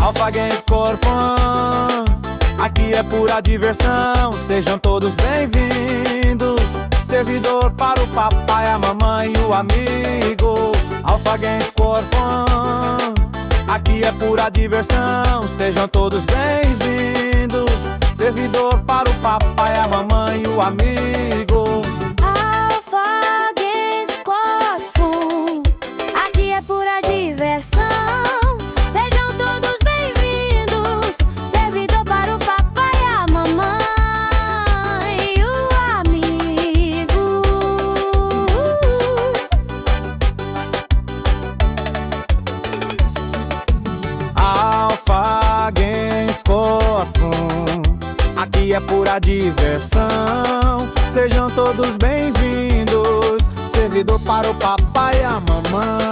Alpha Games Corfã, aqui é pura diversão, sejam todos bem-vindos. Servidor para o papai, a mamãe e o amigo. Alpha Games Corfã, aqui é pura diversão, sejam todos bem-vindos. Servidor para o papai, a mamãe e o amigo. Alpha Games Corfã, aqui é pura diversão, sejam todos bem-vindos. Servidor para o papai, a mamãe e o amigo. Alpha Games Corfã, aqui é pura diversão, sejam todos bem-vindos. Servidor para o papai e a mamãe.